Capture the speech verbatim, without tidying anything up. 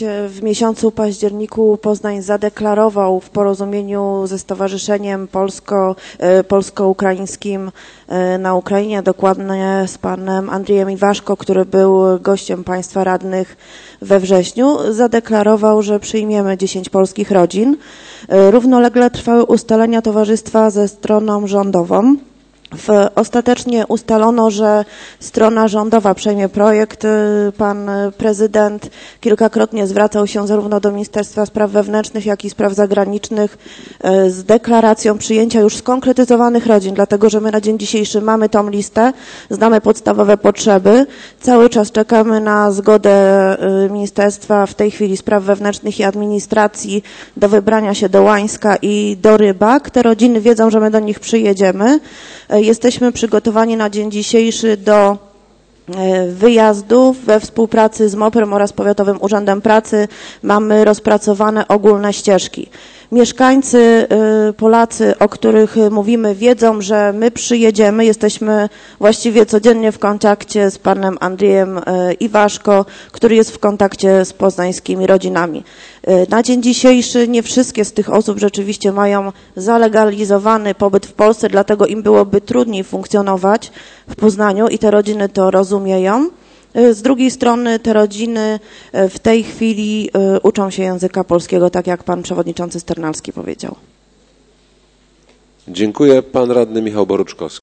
w miesiącu październiku Poznań zadeklarował w porozumieniu ze Stowarzyszeniem Polsko, Polsko-Ukraińskim na Ukrainie, dokładnie z panem Andrzejem Iwaszko, który był gościem państwa radnych we wrześniu, zadeklarował, że przyjmiemy dziesięć polskich rodzin. Równolegle trwały ustalenia towarzystwa ze stroną rządową. W, ostatecznie ustalono, że strona rządowa przejmie projekt. Pan prezydent kilkakrotnie zwracał się zarówno do Ministerstwa Spraw Wewnętrznych, jak i Spraw Zagranicznych z deklaracją przyjęcia już skonkretyzowanych rodzin, dlatego że my na dzień dzisiejszy mamy tą listę, znamy podstawowe potrzeby, cały czas czekamy na zgodę Ministerstwa w tej chwili Spraw Wewnętrznych i Administracji do wybrania się do Łańska i do Rybak. Te rodziny wiedzą, że my do nich przyjedziemy. Jesteśmy przygotowani na dzień dzisiejszy do wyjazdów we współpracy z MOPR-em oraz Powiatowym Urzędem Pracy. Mamy rozpracowane ogólne ścieżki. Mieszkańcy, Polacy, o których mówimy, wiedzą, że my przyjedziemy. Jesteśmy właściwie codziennie w kontakcie z panem Andrzejem Iwaszko, który jest w kontakcie z poznańskimi rodzinami. Na dzień dzisiejszy nie wszystkie z tych osób rzeczywiście mają zalegalizowany pobyt w Polsce, dlatego im byłoby trudniej funkcjonować w Poznaniu i te rodziny to rozumieją. Z drugiej strony te rodziny w tej chwili uczą się języka polskiego, tak jak pan przewodniczący Sternalski powiedział. Dziękuję. Pan radny Michał Boruczkowski.